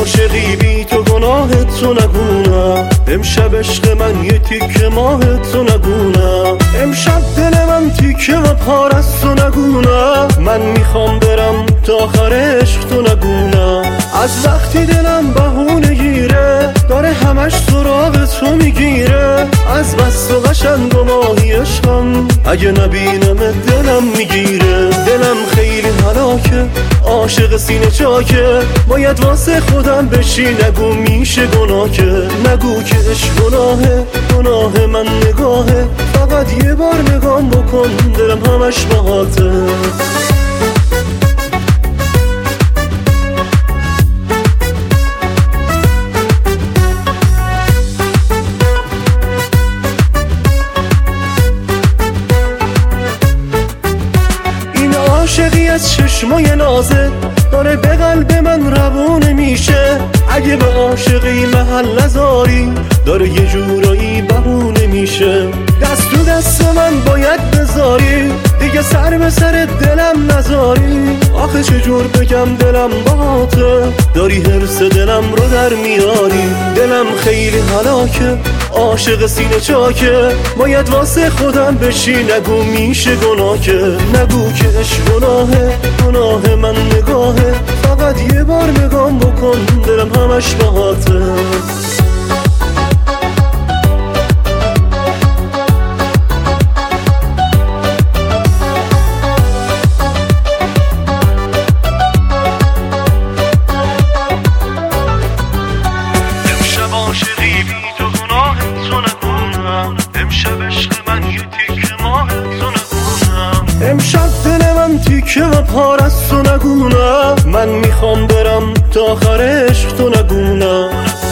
عاشقی بی تو گناه تو نگونم، امشب عشق من یه تیکه ماه تو نگونم، امشب دل من تیکه و پار از تو نگونم، من میخوام برم تا آخر عشق تو نگونم. از وقتی دلم بهونه گیره داره همش سراغ تو میگیره، از بس و قشنگ و ماهی عشقم اگه نبینم دلم میگیره. دلم خیلی هلاکه عاشق سینه چاکه، باید واسه خودم بشی نگو میشه گناه که، نگو که عشق گناهه، گناه من نگاهه، فقط یه بار نگام بکن دلم همش باهاته. عاشقی از چشمای نازه داره به قلب من روونه میشه، اگه به عاشقی محل نذاری داره یه جورایی بهونه میشه. دست تو دست من باید بذاری دیگه سر به سر دلم نذاری، آخه چجور بگم دلم باهاته، داری حرص دلم رو در میاری. دلم خیلی هلاکه عاشق سینه چاکه، باید واسه خودم بشی نگو میشه گناه که، نگو که عشق گناهه، گناه من نگاهه، فقط یه بار نگام بکن دلم همش باهاته. امشب دل من تیکه و پار از تو نگونم، من میخوام برم تا آخر عشق تو نگونم.